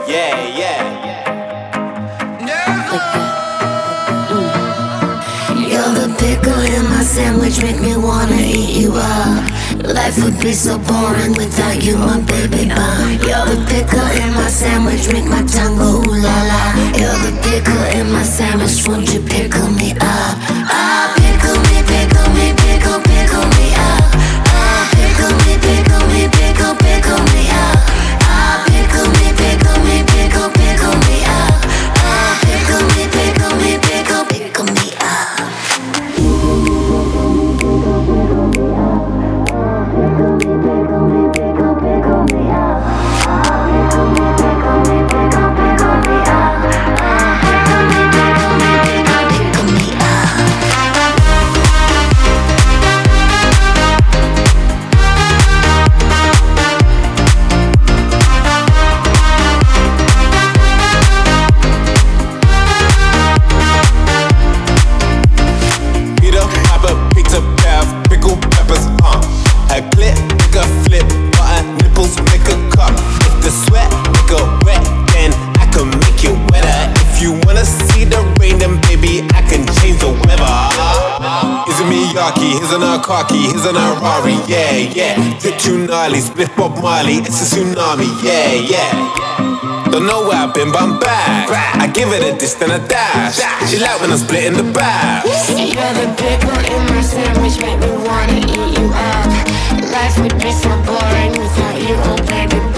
Yeah, yeah. You're the pickle in my sandwich, make me wanna eat you up. Life would be so boring without you, my baby bun. You're the pickle in my sandwich, make my tongue go ooh la la. You're the pickle in my sandwich, won't you pickle me up? Ah, pickle me, pickle me, pickle, pickle me up. Ah, pickle me, pickle me, pickle, pickle me up. Ah, pickle me, pickle me, pickle, pickle me up. Ah, pickle me, pickle me, pickle, pickle me up. Peter Piper picked a pair of pickled peppers, a clip, make a flip, butter nipples, make a cup. If the sweat make a wet, then I can make it wetter. If you wanna see the rain, then baby, I can change the weather. Is it Miyake? Here's on a car key, here's on a Rari, yeah, yeah. Drip too gnarly, split Bob Marley, it's a tsunami, yeah, yeah. Don't know where I've been, but I'm back. I give it a dish, then a dash. She like when I'm splitting the back. You're the pickle in my sandwich, make me wanna eat you up. Life would be so boring without you, oh baby